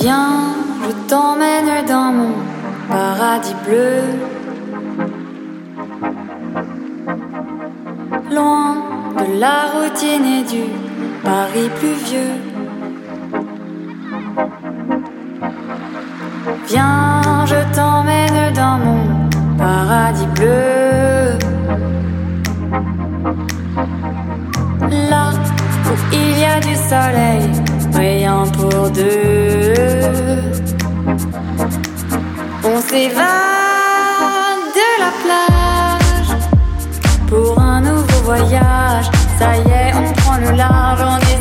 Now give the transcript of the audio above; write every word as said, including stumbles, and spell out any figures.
Viens, je t'emmène dans mon paradis bleu. Loin de la routine et du Paris pluvieux. Viens, je t'emmène dans mon paradis bleu. Là où il y a du soleil brillant pour deux. On s'évade de la plage pour un nouveau voyage. Ça y est, on prend le large, on est